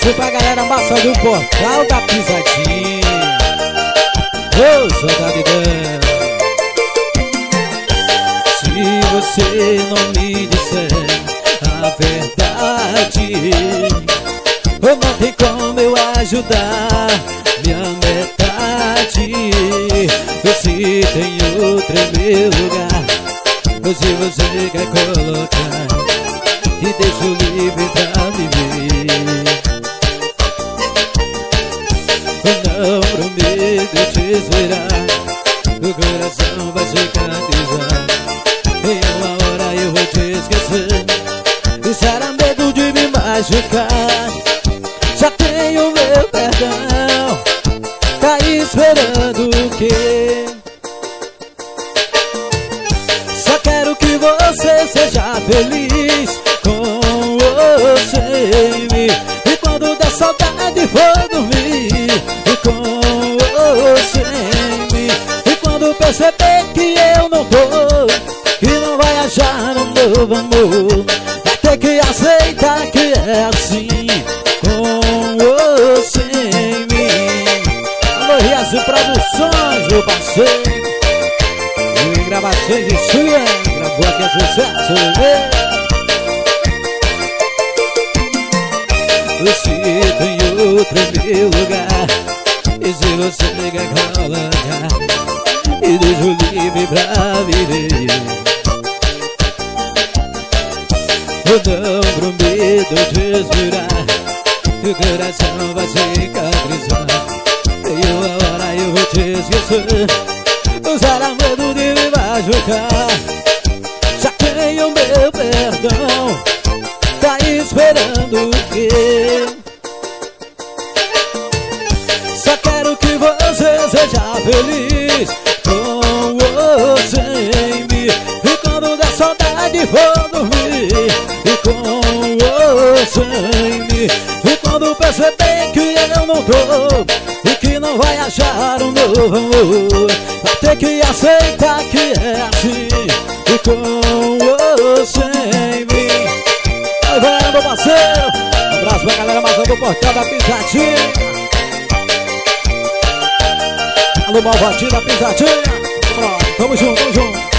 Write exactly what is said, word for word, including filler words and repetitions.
abraço pra galera massa do Portal da Pisadinha. Ô, oh, saudade dela. Se você não me disser a verdade, ou não tem como eu ajudar minha metade. Ou se tem outro em meu lugar, ou se você quer colocar, te deixo livre pra viver. Eu não prometo te esperar, o coração vai cicatrizar. Em uma hora eu vou te esquecer, e será medo de me machucar. Já tenho meu perdão, tá esperando o quê? Só quero que você seja feliz com você em mim. E quando der saudade for dormir, e com você em mim. E quando perceber que eu não tô, que não vai achar um novo amor, vai ter que aceitar que é assim com você em mim. Alô, Riazu Produções, meu parceiro, e gravações de sua, gravou aqui a sucesso, né? Se tem outro em meu lugar, e se você quer colocar, e deixo livre pra viver. Eu não prometo te esperar, o coração vai cicatrizar. Em uma hora eu vou te esquecer, usará medo de me machucar. Já tenho meu perdão, tá esperando o quê? Só quero que você seja feliz com você em mim. E quando der saudade for dormir, e com você em mim. E quando perceber que eu não tô, e que não vai achar um novo amor, vai ter que aceitar que é assim, e com você em mim. Aí vai, meu parceiro, um abraço pra galera mais do Portal da Pisadinha. Alô, Malvadinho da Pisadinha. Tamo junto, tamo junto.